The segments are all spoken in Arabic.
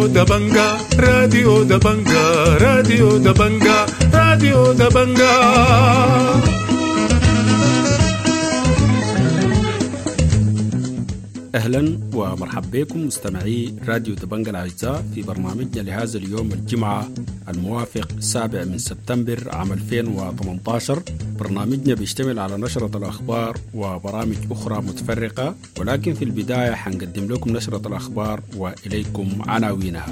راديو دبنجا راديو دبنجا راديو دبنجا راديو دبنجا. أهلا ومرحبا بكم مستمعي راديو دبنجا الأعزاء في برنامجنا لهذا اليوم الجمعة الموافق 7 من سبتمبر عام 2018. برنامجنا بيشتمل على نشرة الأخبار وبرامج أخرى متفرقة، ولكن في البداية حنقدم لكم نشرة الأخبار وإليكم عناوينها.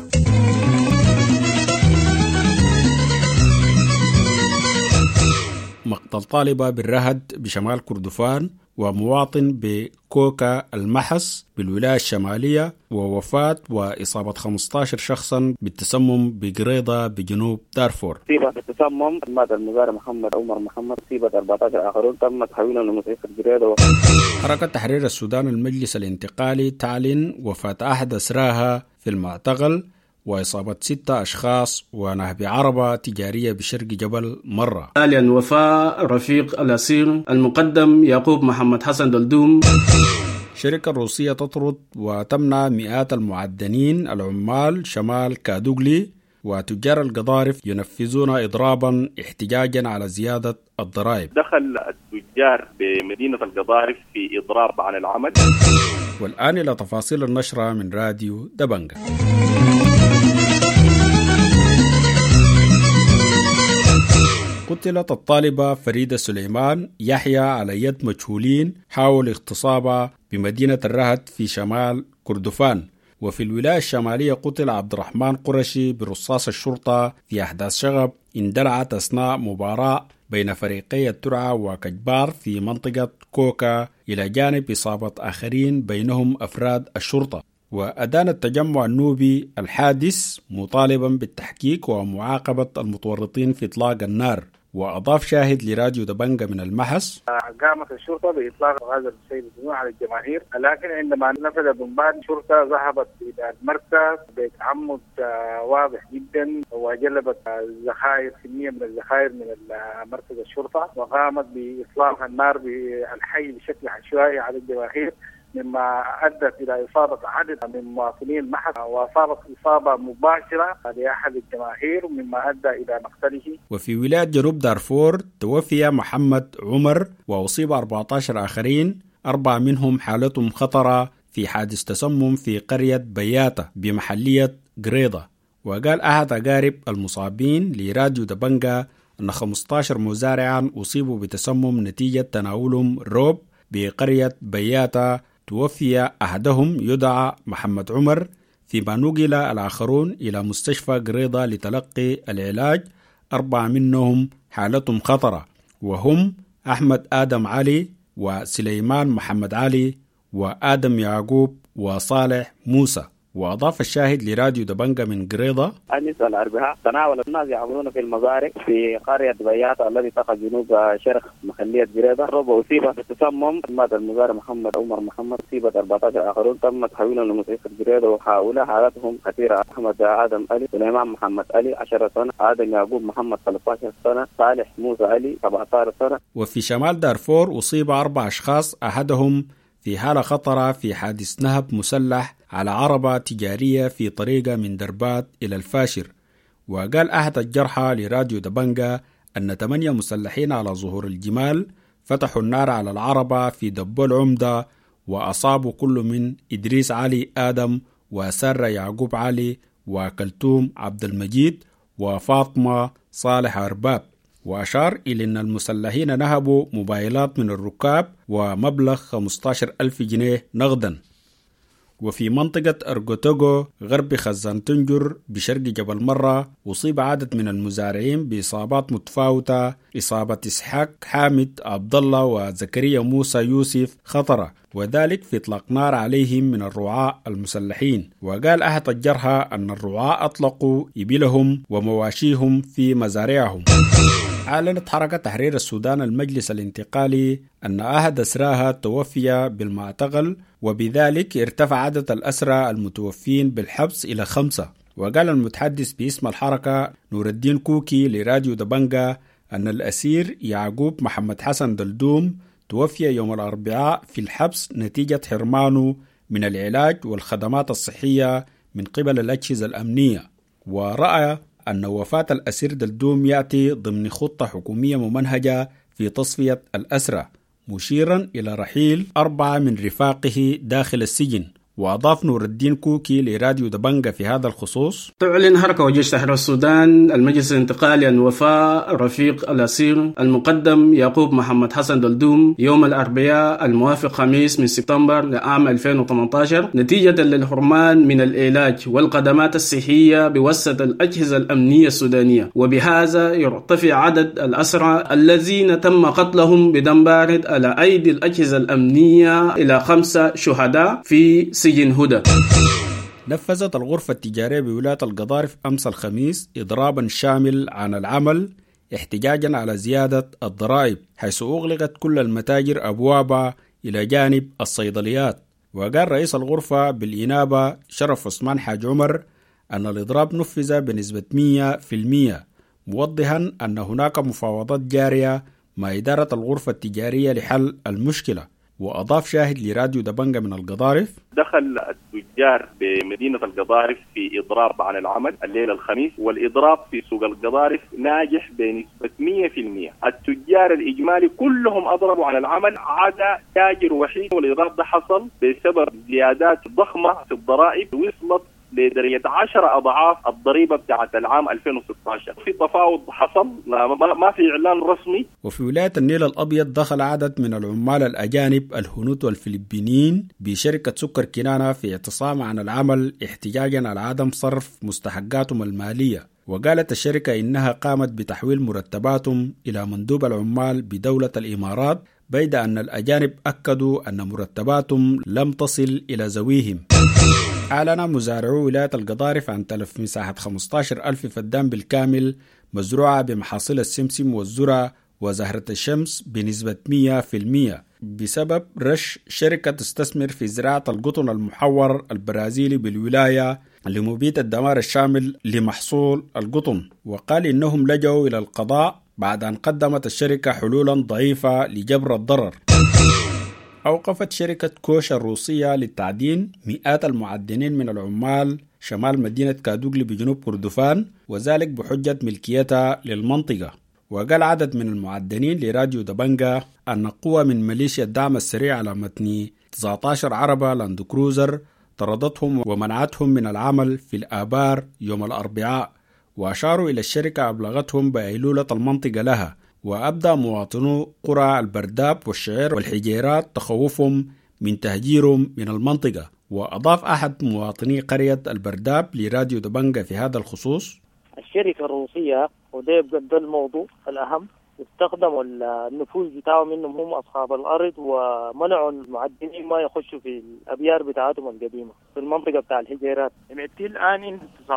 مقتل طالبة بالرهد بشمال كردفان ومواطن بكوكا المحس بالولاية الشمالية، ووفاة وإصابة 15 شخصا بالتسمم بقريضة بجنوب دارفور. أصيب بالتسمم مات المزارع محمد عمر محمد، أصيبت 14 آخرون تم تحويلهم لمستشفى قريضة. حركة تحرير السودان المجلس الانتقالي تعلن وفاة أحد أسراها في المعتقل وإصابة 6 أشخاص ونهب عربة تجارية بشرق جبل مرة. حاليا وفاة رفيق الأسير المقدم يعقوب محمد حسن دلدوم. شركة روسية تطرد وتمنع مئات المعدنين العمال شمال كادوغلي، وتجار القضارف ينفذون إضرابا احتجاجا على زيادة الضرائب. دخل التجار بمدينة القضارف في إضراب عن العمل. والآن إلى تفاصيل النشرة من راديو دبنجا. قتلت الطالبة فريدة سليمان يحيى على يد مجهولين حاول اغتصابها بمدينة الرهد في شمال كردفان. وفي الولاية الشمالية قتل عبد الرحمن قرشي برصاص الشرطة في أحداث شغب اندلعت أثناء مباراة بين فريقي الترعة وكجبار في منطقة كوكا، إلى جانب إصابة آخرين بينهم أفراد الشرطة. وأدان التجمع النوبي الحادث مطالبا بالتحقيق ومعاقبة المتورطين في إطلاق النار. وأضاف شاهد لراديو دبنجا من المحس: قامت الشرطة بإطلاق غاز المسيل على الجماهير، لكن عندما نفذ بمبان الشرطة ذهبت إلى المركز بتعمد واضح جدا وجلبت الذخائر، كمية من الذخائر من مركز الشرطة، وقامت بإطلاق النار بالحي بشكل عشوائي على الجماهير، مما أدت إلى إصابة عدد من مواطنين محس، وأصابت إصابة مباشرة لأحد الجماهير مما أدى إلى مقتله. وفي ولاية جنوب دارفور توفي محمد عمر وأصيب 14 آخرين، 4 منهم حالتهم خطرة في حادث تسمم في قرية بياتة بمحلية قريضة. وقال أحد أقارب المصابين لراديو دبنجا أن 15 مزارعا أصيبوا بتسمم نتيجة تناولهم روب بقرية بياتة. توفي أحدهم يدعى محمد عمر، فيما نقل الآخرون إلى مستشفى قريضة لتلقي العلاج، 4 منهم حالتهم خطرة، وهم أحمد آدم علي وسليمان محمد علي وآدم يعقوب وصالح موسى. وأضاف الشاهد لراديو دبنجا من قريضة: أنس الأربعاء تناول الناس يعملون في المزارع في قرية بياتة الذي تقع جنوب شرق محلية قريضة. ربع أصيب بالتسمم مات المزارع محمد عمر محمد، أصيبت 14 آخرون تم تحويلهم لمستشفى قريضة، وهؤلاء حالتهم خطيرة: أحمد آدم علي، سليمان محمد علي 10 سنة، آدم يعقوب محمد 13 سنة، صالح موسى علي 17 سنة. وفي شمال دارفور أصيب 4 أشخاص، أحدهم في حالة خطرة في حادث نهب مسلح على عربة تجارية في طريقة من دربات إلى الفاشر. وقال أحد الجرحى لراديو دبنجا أن 8 مسلحين على ظهور الجمال فتحوا النار على العربة في دبو العمدة، وأصابوا كل من إدريس علي آدم وسارة يعقوب علي وكلثوم عبد المجيد وفاطمة صالح أرباب. وأشار إلى أن المسلحين نهبوا موبايلات من الركاب ومبلغ 15,000 جنيه نغدا. وفي منطقة أرغوتوغو غرب خزان تنجر بشرق جبل مرة أصيب عدد من المزارعين بإصابات متفاوتة، إصابة إسحاق حامد عبد الله وزكريا موسى يوسف خطرة، وذلك في إطلاق نار عليهم من الرعاة المسلحين. وقال أحد الجرحى أن الرعاة أطلقوا إبلهم ومواشيهم في مزارعهم. أعلنت حركة تحرير السودان المجلس الانتقالي أن أحد أسراها توفي بالمعتقل، وبذلك ارتفع عدد الأسرى المتوفين بالحبس إلى 5. وقال المتحدث باسم الحركة نور الدين كوكي لراديو دبنجا أن الأسير يعقوب محمد حسن دلدوم توفي يوم الأربعاء في الحبس نتيجة حرمانه من العلاج والخدمات الصحية من قبل الأجهزة الأمنية، ورأى أن وفاة الأسير دلدوم يأتي ضمن خطة حكومية ممنهجة في تصفية الأسرى، مشيرا إلى رحيل 4 من رفاقه داخل السجن. وأضاف نور الدين كوكي لراديو دبنجة في هذا الخصوص: تعلن حركة وجيش تحرير السودان المجلس الانتقالي عن وفاة رفيق الأسير المقدم يعقوب محمد حسن دلدوم يوم الأربعاء الموافق 5 من سبتمبر لعام 2018 نتيجة للحرمان من العلاج والخدمات الصحية بواسطة الأجهزة الأمنية السودانية، وبهذا يرتفع عدد الأسرى الذين تم قتلهم بدم بارد على أيدي الأجهزة الأمنية إلى 5 شهداء في سجن هدى. نفذت الغرفة التجارية بولاية القضارف أمس الخميس إضرابا شامل عن العمل احتجاجا على زيادة الضرائب، حيث أغلقت كل المتاجر أبوابها إلى جانب الصيدليات. وقال رئيس الغرفة بالإنابة شرف عثمان حاج عمر أن الإضراب نفذ بنسبة 100%، موضحا أن هناك مفاوضات جارية مع إدارة الغرفة التجارية لحل المشكلة. وأضاف شاهد لراديو دبنجة من القضارف: دخل التجار بمدينة القضارف في إضراب عن العمل الليلة الخميس، والإضراب في سوق القضارف ناجح بنسبة 100%. التجار الإجمالي كلهم أضربوا عن العمل عدا تاجر وحيد، والإضراب ده حصل بسبب زيادات ضخمة في الضرائب وصلت لدرجة 10 أضعاف الضريبة بتاعت العام 2016. في تفاوض حصل، ما في إعلان رسمي. وفي ولاية النيل الأبيض دخل عدد من العمال الأجانب الهنود والفلبينيين بشركة سكر كنانة في اعتصام عن العمل احتجاجا على عدم صرف مستحقاتهم المالية. وقالت الشركة إنها قامت بتحويل مرتباتهم إلى مندوب العمال بدولة الإمارات، بيد أن الأجانب أكدوا أن مرتباتهم لم تصل إلى ذويهم. أعلن مزارعو ولاية القضارف عن تلف مساحة 15,000 فدان بالكامل مزروعة بمحاصيل السمسم والذرة وزهرة الشمس بنسبة 100% بسبب رش شركة تستثمر في زراعة القطن المحور البرازيلي بالولاية لمبيد الدمار الشامل لمحصول القطن. وقال إنهم لجأوا إلى القضاء بعد أن قدمت الشركة حلولا ضعيفة لجبر الضرر. أوقفت شركة كوش الروسية للتعدين مئات المعدنين من العمال شمال مدينة كادوغلي بجنوب كردفان، وذلك بحجة ملكيتها للمنطقة. وقال عدد من المعدنين لراديو دبنجة أن قوة من ميليشيا الدعم السريع على متن 19 عربة لاند كروزر طردتهم ومنعتهم من العمل في الآبار يوم الأربعاء، وأشاروا إلى الشركة أبلغتهم بأيلولة المنطقة لها. وأبدأ مواطنو قرى البرداب والشعير والحجيرات تخوفهم من تهجيرهم من المنطقة. وأضاف أحد مواطني قرية البرداب لراديو دبنجة في هذا الخصوص: الشركة الروسية وده يبقى ده الموضوع الأهم، استخدموا النفوذ بتاعهم انهم هم اصحاب الارض ومنعوا المعدنين ما يخشوا في الابيار بتاعتهم القديمه في المنطقه بتاع الحجيرات. الان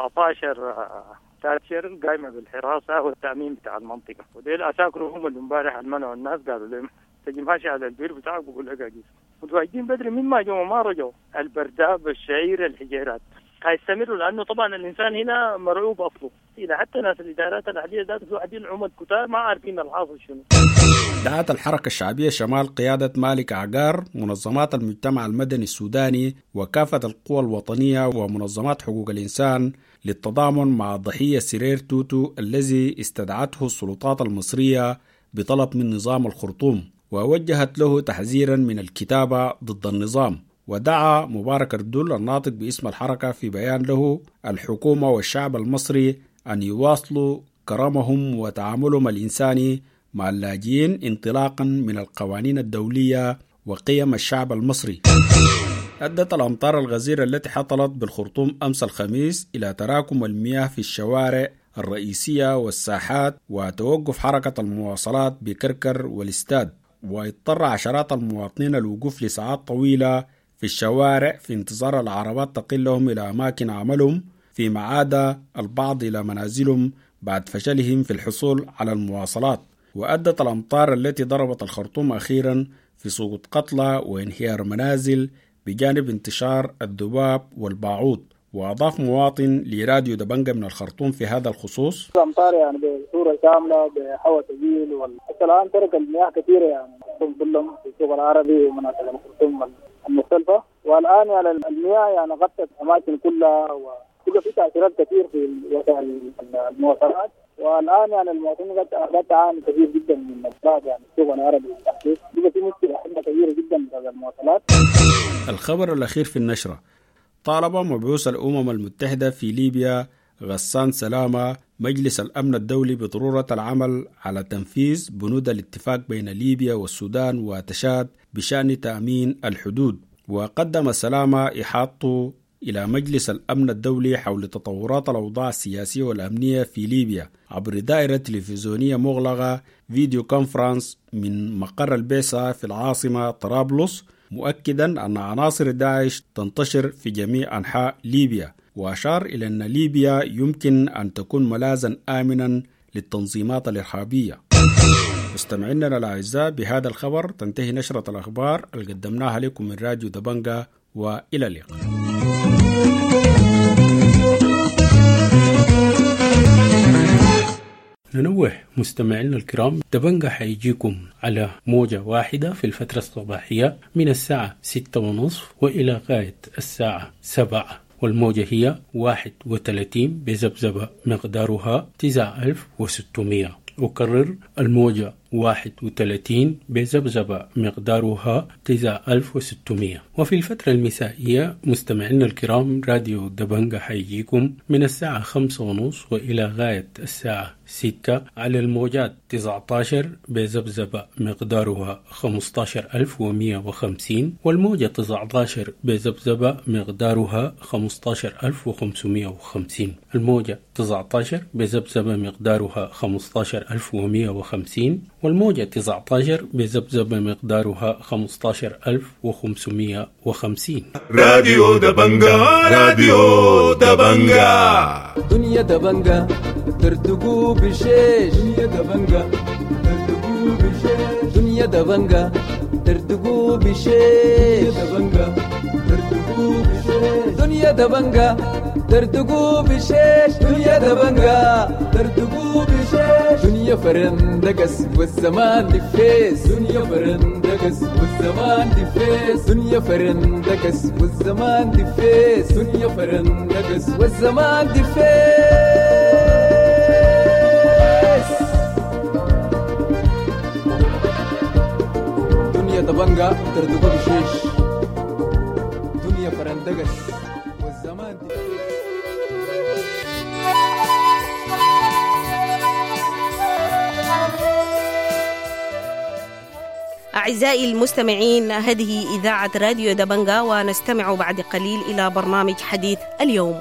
19 تاشر قايمه بالحراسه والتامين بتاع المنطقه، وديل اساكروا هم اللي امبارح منعوا الناس، قالوا لهم تجي ماشي على البير بتاعك بقول لك اجي متواجدين بدري من ما جو ما رجعوا. البرداب الشعير الحجيرات هيستمروا، لانه طبعا الانسان هنا مرعوب اصله. إذا حتى ناس الإدارات العادية ذات في عدين عمد كتار ما عارفين الحاصل شنو. دعت الحركة الشعبية شمال قيادة مالك عقار منظمات المجتمع المدني السوداني وكافة القوى الوطنية ومنظمات حقوق الإنسان للتضامن مع ضحية سرير توتو الذي استدعته السلطات المصرية بطلب من نظام الخرطوم، ووجهت له تحذيرا من الكتابة ضد النظام. ودعا مبارك الدول الناطق باسم الحركة في بيان له الحكومة والشعب المصري أن يواصلوا كرمهم وتعاملهم الإنساني مع اللاجئين انطلاقا من القوانين الدولية وقيم الشعب المصري. أدت الأمطار الغزيرة التي حصلت بالخرطوم أمس الخميس إلى تراكم المياه في الشوارع الرئيسية والساحات وتوقف حركة المواصلات بكركر والاستاد، واضطر عشرات المواطنين الوقوف لساعات طويلة في الشوارع في انتظار العربات تقلهم إلى أماكن عملهم، فيما عاد البعض إلى منازلهم بعد فشلهم في الحصول على المواصلات. وأدت الأمطار التي ضربت الخرطوم أخيرا في سقوط قتلى وانهيار منازل بجانب انتشار الذباب والباعوض. وأضاف مواطن لراديو دبنجة من الخرطوم في هذا الخصوص: الأمطار يعني بصورة كاملة بهواء ثقيل، والآن ترك المياه كثيرة يعني كلهم في السوق العربي ومناطق الخرطوم المختلفة، والآن يعني المياه يعني غطت أماكن كلها، وبقى في تأثيرات كثير في وسائل المواصلات. والآن يعني المواطنين قد تعاني كثير جدا من الأسباب، يعني السوق العربي والتحديث بقى في مشكلة كبيرة جدا في المواصلات. الخبر الأخير في النشرة: طالب مبعوث الأمم المتحدة في ليبيا غسان سلامة مجلس الأمن الدولي بضرورة العمل على تنفيذ بنود الاتفاق بين ليبيا والسودان وتشاد بشأن تأمين الحدود. وقدم سلامة إحاطته إلى مجلس الأمن الدولي حول تطورات الأوضاع السياسية والأمنية في ليبيا عبر دائرة تلفزيونية مغلقة فيديو كونفرنس من مقر البعثة في العاصمة طرابلس، مؤكدا أن عناصر داعش تنتشر في جميع أنحاء ليبيا، وأشار إلى أن ليبيا يمكن أن تكون ملاذا آمنا للتنظيمات الإرهابية. مستمعينا الأعزاء، بهذا الخبر تنتهي نشرة الأخبار اللي قدمناها لكم من راديو دبنجة، وإلى اللقاء. ننوه مستمعينا الكرام، دبنجة حيجيكم على موجة واحدة في الفترة الصباحية من الساعة 6:30 وإلى غاية الساعة 7، والموجة هي 31 بذبذبة مقدارها 9600. أكرر، الموجة 31 بذبذبة مقدارها 9600. وفي الفترة المسائية مستمعينا الكرام، راديو دبنجة حيجيكم من الساعة 5:30 وإلى غاية الساعة 6 على الموجات 19 بذبذبة مقدارها 15150، والموجة 19 بذبذبة مقدارها 15550. الموجة 19 بذبذبة مقدارها 15150، والموجة 19 بذبذبة مقدارها 15550. راديو دبنجة، راديو دبنجة. دنيا دبنجة ترتقو بشيش، دنيا دبنجة ترتقو بشيش، دنيا دبنجة ترتقو بشيش، دبنجة ترتقو بشيش، دنيا دبنجة ترتقو بشيش، دنيا دبنجة ترتقو بشيش، دنيا فرندقس والزمان دفيس، دنيا فرندقس والزمان دفيس، دنيا فرندقس والزمان دفيس، دنيا فرندقس والزمان دفيس. دنيا دبنجة ترتقو بشيش، دنيا فرندقس والزمان دفيس. أعزائي المستمعين، هذه إذاعة راديو دبنجة، ونستمع بعد قليل إلى برنامج حديث اليوم.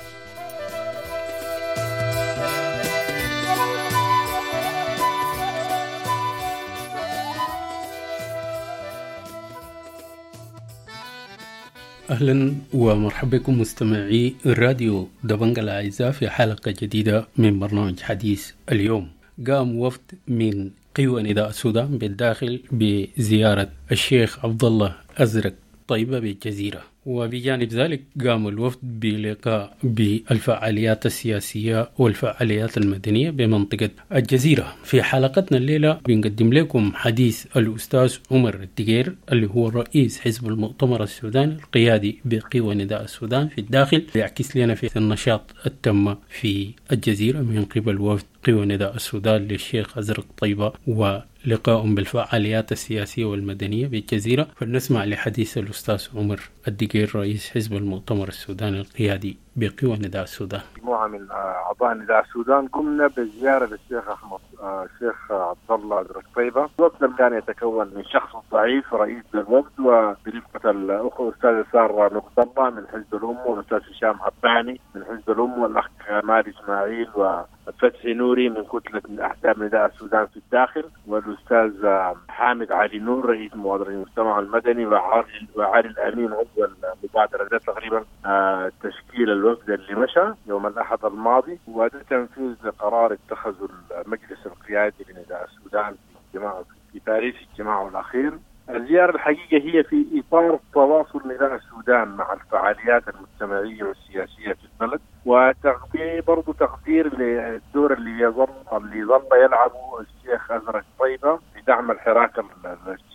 أهلا ومرحبا بكم مستمعي الراديو دبنجة الأعزاء في حلقة جديدة من برنامج حديث اليوم. قام وفد من قوى نداء السودان بالداخل بزيارة الشيخ عبد الله أزرق طيبة بالجزيرة، وبجانب ذلك قام الوفد بلقاء بالفعاليات السياسية والفعاليات المدنية بمنطقة الجزيرة. في حلقتنا الليلة بنقدم لكم حديث الأستاذ عمر الدقير اللي هو رئيس حزب المؤتمر السوداني القيادي بقوى نداء السودان في الداخل، يعكس لنا في النشاط التم في الجزيرة من قبل وفد قوى نداء السودان للشيخ أزرق طيبة ولقاء بالفعاليات السياسية والمدنية بالجزيرة. فلنسمع لحديث الأستاذ عمر الدقير رئيس حزب المؤتمر السوداني القيادي بقوى نداء السودان. مجموعة من أعضاء نداء السودان قمنا بزيارة للشيخ الشيخ عبد الله أزرق طيبة. الوفد كان يتكون من شخص ضعيف رئيس للوفد، وبرفقة الأخوة الأستاذ سار مقتضى من حزب الأم، والأستاذ هشام عباني من حزب الأم، والأخ مال إسماعيل وفتحي نوري من كتلة أحزاب نداء السودان في الداخل، والأستاذ حامد علي نور رئيس مبادرة المجتمع المدني، وعلي الأمين عضو المبادرة. ده تقريبا تشكيل الوفد اللي مشى يوم الأحد الماضي، وده تنفيذ لقرار اتخذه المجلس القيادي لنداء السودان في تاريخ اجتماعه الأخير. الزيارة الحقيقة هي في إطار تواصل نداء السودان مع الفعاليات المجتمعية والسياسية في البلد، وبرضه تقدير للدور اللي ظل يلعبه الشيخ أزرق طيبة في دعم الحراك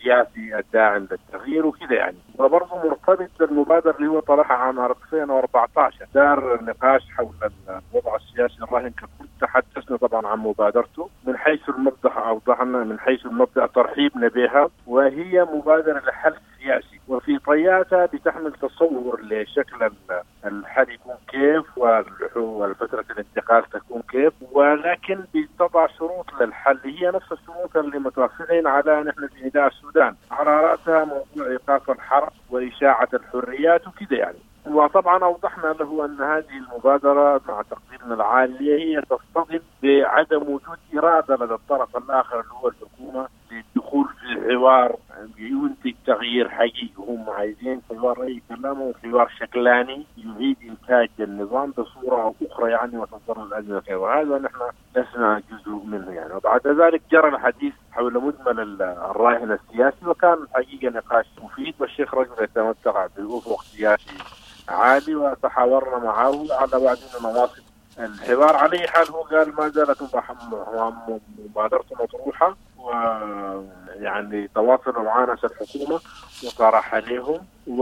السياسي الداعم للتغيير وكذا يعني. وبرضه مرتبط بالمبادرة اللي هو طرحها عام 2014 دار نقاش حول الوضع السياسي الراهن ككل. تحدثنا طبعا عن مبادرته من حيث المبدأ، أوضحنا من حيث المبدأ ترحيبنا بها، وهي مبادرة لحل سياسي وفي طياتها بتحمل تصور لشكل الحل يكون كيف والفترة الانتقال تكون كيف، ولكن بتضع شروط للحل هي نفس الشروط اللي متوفرين على نحن في نداء السودان، على رأسها موضوع إيقاف الحرب وإشاعة الحريات وكذا يعني. وطبعا أوضحنا له أن هذه المبادرة مع تقديرنا العالي هي تصطدم بعدم وجود إرادة لدى الطرف الآخر اللي هو الحكومة للدخول في حوار ينتج تغيير حقيقي. هم عايزين حوار أي كلام وحوار شكلاني يعيد إنتاج النظام بصورة أو أخرى يعني وتضر الأزمة فيه، وهذا نحن لسنا جزء منه يعني. وبعد ذلك جرى الحديث حول مجمل الراهن السياسي، وكان الحقيقة نقاش مفيد، والشيخ رجل يتمتع بأفق سياسي عالي، وتحاورنا معه على بعض النواصب الحوار. عليه حال هو قال ما زالت مبادرته مطروحة، ويعني تواصلوا معنا الحكومة وطرح عليهم،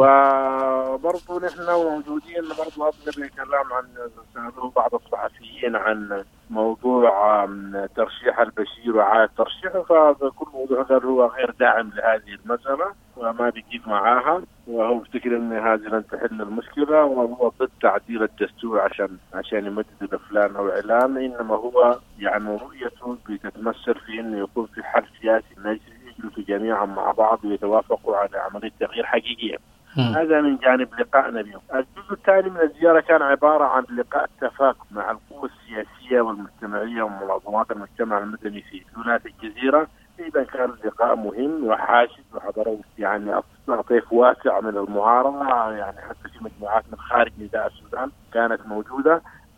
وبرضه نحن موجودين. برضه أطلب كلام عن سألوه بعض الصحفيين عن موضوع ترشيح البشير وعاد ترشيحه، فكل موضوع قال هو غير داعم لهذه المسألة وما بيجيب معاها، وهو بيفتكر ان هذه لن تحل المشكله، وهو ضد تعديل الدستور عشان يمدد فلان او اعلان، انما هو يعني رؤيته بتتمثل في انه يكون في حل سياسي الناس يجلسوا جميعا مع بعض ويتوافقوا على عمليه تغيير حقيقيه. هذا من جانب لقائنا اليوم. الجزء الثاني من الزياره كان عباره عن لقاء تفاهم مع القوى السياسيه والمجتمعيه ومنظمات المجتمع المدني في ولايه الجزيره. إذا كان اللقاء مهم وحاشد، وحضروا يعني طيف واسع من المعارضة، يعني حتى في مجموعات من خارج نداء السودان كانت موجودة.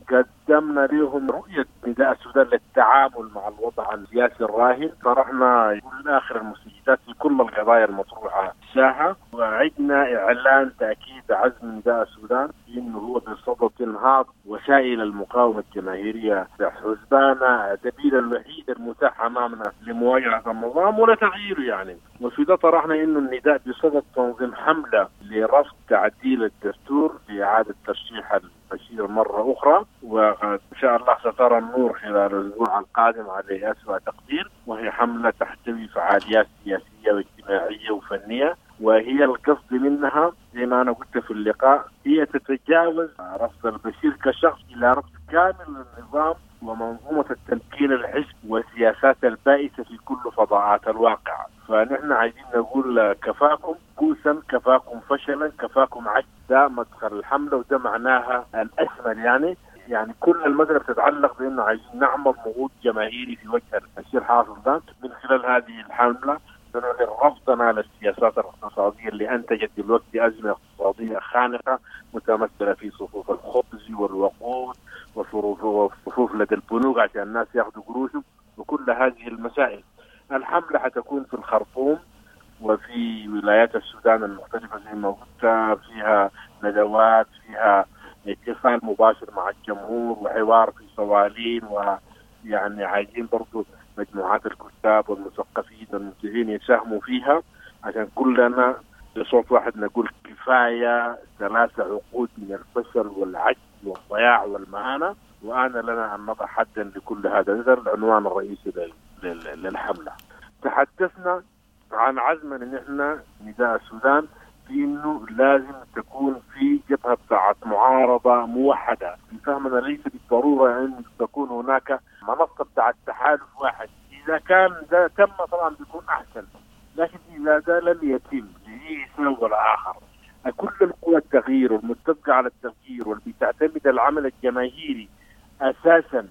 قدمنا لهم رؤية نداء السودان للتعامل مع الوضع السياسي الراهن، طرحنا كل آخر المستجدات في كل القضايا المطروحة ساحة، وعدنا إعلان تأكيد عزم نداء السودان إنه هو بصدد انهاض وسائل المقاومة الجماهيرية حزبانا السبيل الوحيد المتاح أمامنا لمواجهة النظام ولتغييره يعني. وفي ده طرحنا إنه النداء بصدد تنظيم حملة لرفض تعديل الدستور لإعادة ترشيح البشير مرة أخرى، وإن شاء الله سترى النور خلال الأسبوع القادم على أسوأ تقدير، وهي حملة تحتوي فعاليات سياسية واجتماعية وفنية، وهي القصد منها زي ما أنا قلت في اللقاء هي تتجاوز رفض البشير كشخص إلى رفض كامل للنظام ومنظومة التمكين الحزب والسياسات البائسة في كل فضاءات الواقع. فنحن عايزين نقول كفاكم كوسا، كفاكم فشلا، كفاكم عجز. ده مدخل الحملة، وده معناها الأشمل يعني كل المسألة بتتعلق بأنه عايزين نعمل نهوض جماهيري في وجه الشيء الحاصل ده من خلال هذه الحملة، نعلن رفضنا للسياسات الاقتصادية اللي أنتجت دلوقتي أزمة اقتصادية خانقة متمثلة في صفوف الخبز والوقود وصفوف لدى البنوك عشان الناس ياخذوا قروشهم وكل هذه المسائل. الحملة حتكون في الخرطوم وفي ولايات السودان المختلفة زي ما قلت، فيها ندوات، فيها اتصال مباشر مع الجمهور وحوار في صوالين، ويعني عايزين برضو مجموعات الكتاب والمثقفين والمنتجين يساهموا فيها عشان كلنا بصوت واحد نقول كفاية 3 عقود من الفشل والعجز والضياع والمهانة، وأنا لنا أن نضع حدا لكل هذا. هذا العنوان الرئيسي للحملة. تحدثنا عن عزمنا ان احنا نداء السودان في انه لازم تكون في جبهه بتاعت معارضه موحده. فهمنا ليس بالضروره ان تكون هناك منصه بتاعت تحالف واحد، اذا كان ده تم طبعا بيكون احسن، لكن اذا ده لم يتم يسوي الاخر. كل القوى التغيير والمتفقه على التغيير واللي بتعتمد العمل الجماهيري اساسا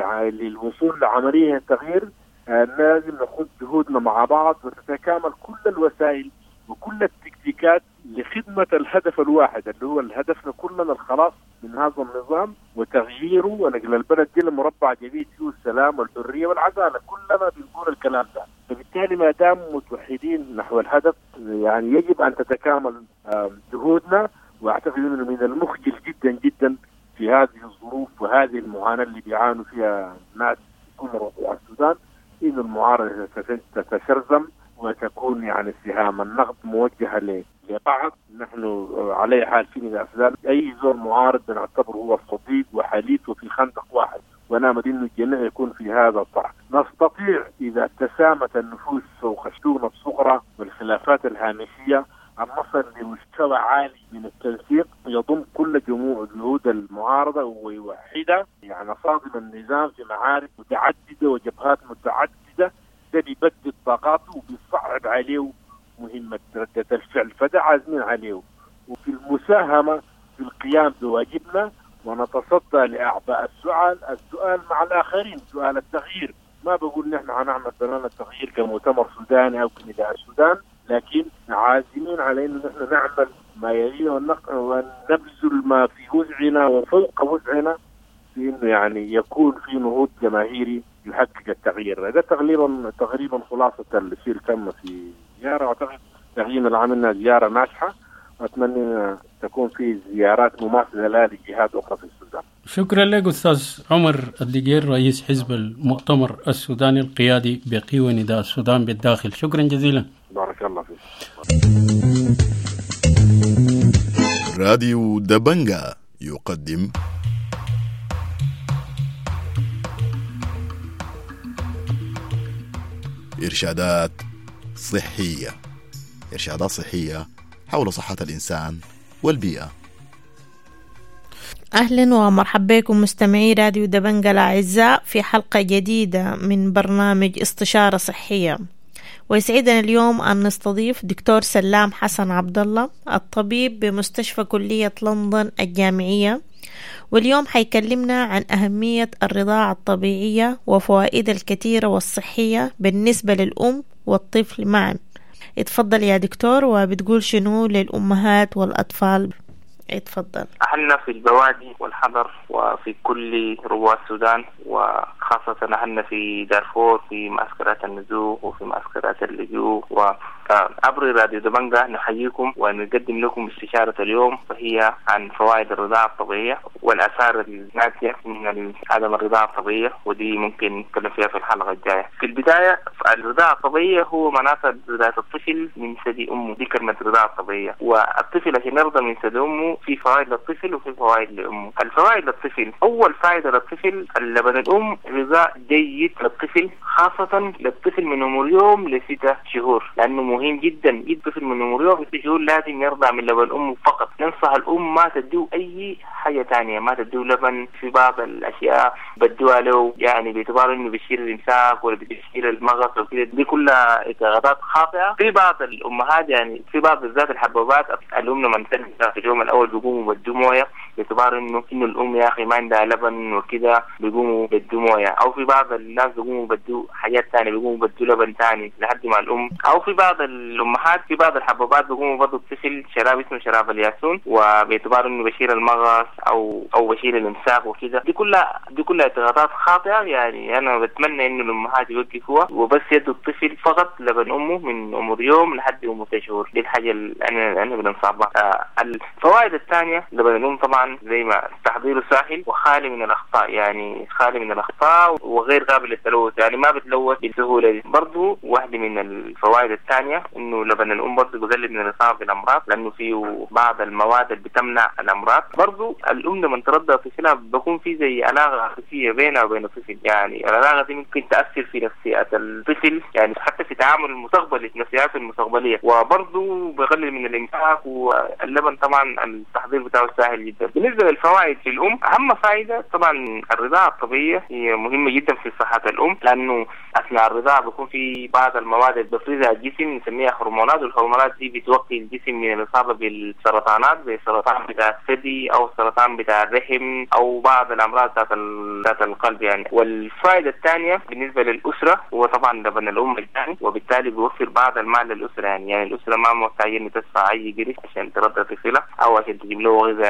للوصول لعمليه التغيير، لازم نخوض جهودنا مع بعض وتتكامل كل الوسائل وكل التكتيكات لخدمة الهدف الواحد اللي هو الهدفنا كلنا الخلاص من هذا النظام وتغييره ونقل البلد دي لمربع جديد فيه السلام والحرية والعدالة. كلنا بنقول الكلام ده، فبالتالي ما دام متوحدين نحو الهدف يعني يجب أن تتكامل جهودنا. واعتقد انه من المخجل جدا جدا في هذه الظروف وهذه المعاناة اللي بيعانوا فيها الناس في كل ربوع السودان إن المعارضة تتشرذم وتكون يكون يعني سهام النقد موجهة لبعض. نحن على حال في السودان أي زور معارض نعتبر هو صديق وحليف في خندق واحد، ونامد إنه الجميع يكون في هذا الطرح. نستطيع إذا تسامت النفوس فوق الشؤون الصغرى والخلافات الهامشية أن نصل لمستوى عالي من التنسيق يضم كل جهود المعارضة ويوحدها، يعني صادم النظام في معارك متعددة وجبهات متعددة. ده بيبدد طاقاته وبيصعب عليه مهمة ردة الفعل، فده عازمين عليه. وفي المساهمة في القيام بواجبنا ونتصدى لأعباء السؤال مع الآخرين، سؤال التغيير. ما بقول نحن هنعمل بلان التغيير كمؤتمر سوداني أو كنداء السودان، لكن عازمين على أن نحن نعمل ما يلي ونبذل ما في وسعنا وفوق وسعنا في أنه يعني يكون في نهوض جماهيري يحقق التغيير. هذا تقريبا خلاصة الشيء تم في زيارة. أعتقد تقييم العام زيارة ناجحة، وأتمنى تكون في زيارات مماثلة لها لجهات أخرى في السودان. شكرا لك أستاذ عمر الدقير رئيس حزب المؤتمر السوداني القيادي بقوى نداء السودان بالداخل. شكرا جزيلا. بارك الله فيك. راديو دبنجا يقدم إرشادات صحية حول صحة الإنسان والبيئة. أهلا ومرحبا بكم مستمعي راديو دبنجا الأعزاء في حلقة جديدة من برنامج استشارة صحية. ويسعدنا اليوم أن نستضيف دكتور سلام حسن عبد الله، الطبيب بمستشفى كلية لندن الجامعية، واليوم حيكلمنا عن أهمية الرضاعة الطبيعية وفوائدها الكثيرة والصحية بالنسبة للأم والطفل معا. اتفضل يا دكتور، وبتقول شنو للأمهات والأطفال؟ اتفضل. أهلنا في البوادي والحضر وفي كل ربوع السودان، وخاصة أهلنا في دارفور في معسكرات النزوح وفي معسكرات اللجوء. وعبر راديو دبنجا نحييكم ونقدم لكم استشارة اليوم، فهي عن فوائد الرضاعة الطبيعية والآثار الناتجة من عدم الرضاعة الطبيعية، ودي ممكن نتكلم فيها في الحلقة الجاية. في البداية الرضاعة الطبيعية هو مناطق رضاعة الطفل من ثدي أمه، دي كلمة رضاعة طبيعية. والطفل عشان يرضى من ثدي أمه في فوائد للطفل وفي فوائد لأمه. الفوائد للطفل، أول فائدة للطفل اللبن الأم غذاء جيد للطفل، خاصة للطفل من عمر يوم ل6 شهور، لأنه مهم جدا. الطفل من عمر يوم ل6 شهور لازم يرضع من لبن أمه فقط. ننصح الأم ما تديه أي حاجة تانية، ما تديه لبن. في بعض الأشياء بدوها له يعني باعتبار إنه بيشير الإمساك ولا بيشير المغص وكده، دي كلها إعتقادات خاطئة. في بعض الأمهات يعني في بعض بالذات الحبوبات الأم لما تنسى في اليوم الأول بيقوموا بدو مويه باعتبار إنه الأم يا أخي ما عندها لبن وكده، بيقوموا بدو مويه. أو في بعض الناس بيقوموا بدو حاجات تانية، بيقوموا بدو لبن تاني لحد ما الأم. أو في بعض الأمهات في بعض الحبوبات بيقوموا بدو الطفل شراب اسمه شراب الياسون، وباعتبار إنه بشير المغص أو بشير الإمساك وكده. دي كلها اعتقادات خاطئة. يعني أنا بتمنى إنه الأمهات يوقفوها وبس يدوا الطفل فقط لبن أمه من عمر يوم لحد عمر 6 شهور. دي الحاجة اللي أنا بنصح بها. الفوائد الثانية لبن الأم طبعا زي ما تحضيره سهل وخالي من الأخطاء، يعني خالي من الأخطاء وغير قابل للتلوث، يعني ما بتلوث بسهولة دي. برضو واحدة من الفوائد الثانية إنه لبن الأم برضو بيقلل من الإصابة بالأمراض، لأنه فيه بعض المواد اللي بتمنع الأمراض. برضو الأم لما ترضع طفلها بيكون في زي علاقة عاطفية بينها وبين الطفل، يعني العلاقة دي ممكن تأثر في نفسية الطفل، يعني حتى في تعامل المستقبلي نفسياته المستقبلية. وبرضو بيقلل من الإمساك. واللبن طبعا التحضير بتاعه سهل جدا. بالنسبة للفوائد في الأم، أهم فائدة طبعا الرضاعة الطبيعية هي مهمة جدا في صحة الأم، لأنه أثناء الرضاعة بيكون في بعض المواد اللي بيفرزها الجسم نسميها هرمونات، والهرمونات دي بتوقي الجسم من الإصابة بالسرطانات زي السرطان بتاع الثدي أو السرطان بتاع الرحم أو بعض الأمراض ذات القلب يعني. والفائدة الثانية بالنسبة للأسرة هو طبعا لبن الأم الثاني، وبالتالي بيوفر بعض المال للأسرة. يعني الأسرة ما محتاجة إن تدفع أي قرش عشان ترضع طفلها أو عشان تجيب له غذاء يعني.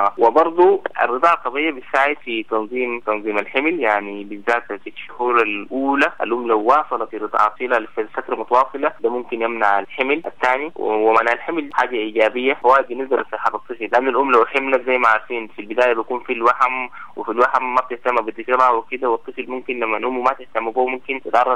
وبرضه الرضاعة الطبيعية بتساعد في تنظيم الحمل، يعني بالذات في الشهور الأولى الأم لو واصلت الرضاعة في فترة متواصلة ده ممكن يمنع الحمل الثاني. ومنع الحمل حاجة إيجابية فوائد بالنسبة لصحة الطفل، لأن الأم لو حملت زي ما عارفين في البداية بيكون في الوحم، وفي الوحم ما بتهتم بطفلها وكده، والطفل ممكن لما أمه ما تهتم به ممكن يتعرض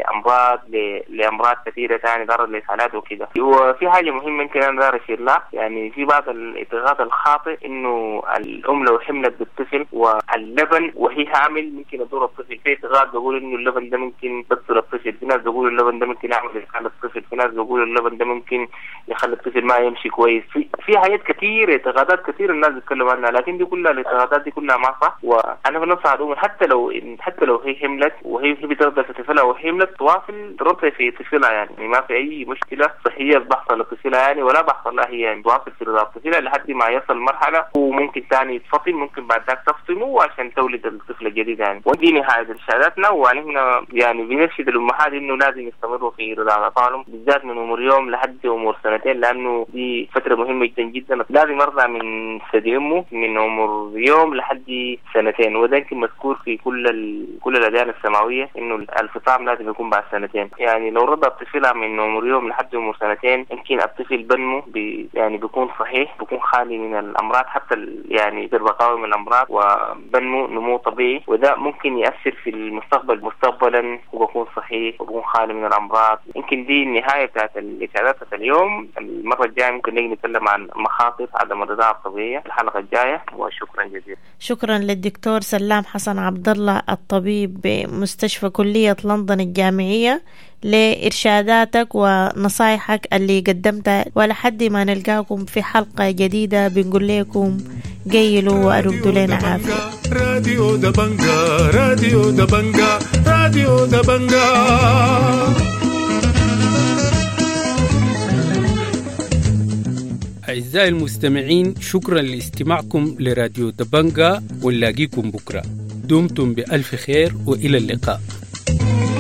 لأمراض كثيرة ثاني، يتعرض لإسهالات وكده. وفي حاجة مهمة يمكن أنا داير أشير لها، يعني في بعض الاعتقاد الخاطئ إنه الأم لو حملت بالطفل واللبن وهي حامل ممكن يضر الطفل. في اعتقاد بيقول إنه اللبن ده ممكن يضر الطفل، في ناس بيقولوا اللبن ده ممكن يعمل إسهال الطفل، في ناس بيقولوا اللبن ده ممكن يخلي الطفل ما يمشي كويس. في حاجات كثيرة، اعتقادات كثيرة الناس بيتكلموا عنها، لكن دي كلها الاعتقادات دي كلها ما صح. وأنا بنصح الأم حتى لو هي حملت وهي بترضى في طفلها وحملت تواصل ترضى في طفلها، يعني ما في أي مشكلة صحية بحصل لطفلها يعني ولا بحصل لها هي، يعني تواصل في رضاعة طفلها لحد ما يصل مرحلة وممكن ثاني يتفطم، ممكن بعد ذاك تفطمه عشان تولد الطفل الجديد يعني. ودي نهاية إرشاداتنا، ونحن يعني بنرشد الأمهات إنه لازم يستمروا في رضاعة أطفالهم بالذات من عمر يوم لحد عمر سنتين، لأنه دي فترة مهمة جدا جدا. لازم يرضع من ثدي أمه من عمر يوم لحد سنتين، وده يمكن مذكور في كل الأديان السماوية إنه الفطام لازم يكون بعد سنتين. يعني لو رضع طفلها من عمر يوم لحد عمر سنتين يمكن الطفل بنمو يعني بيكون صحيح، بيكون خالي من الأمراض، حتى يعني بقاوم من الأمراض وبنمو نمو طبيعي، وده ممكن يأثر في المستقبل مستقبلا وبكون صحيح وبكون خالي من الأمراض. يمكن دي النهاية بتاعت الإشارات اليوم. المرة الجاية ممكن نيجي نتكلم عن مخاطر عدم الرضاعة الطبيعية الحلقة الجاية، وشكرا جزيلا. شكرا للدكتور سلام حسن عبد الله الطبيب بمستشفى كلية لندن الجامعية لإرشاداتك ونصايحك اللي قدمتها، ولحد ما نلقاكم في حلقة جديدة بنقول لكم قيلوا وأردوا لنا عافية. راديو دبنجا راديو دبنجا راديو دبنجا. أعزائي المستمعين، شكرا لاستماعكم لراديو دبنجا، ونلاقيكم بكرة. دمتم بألف خير وإلى اللقاء.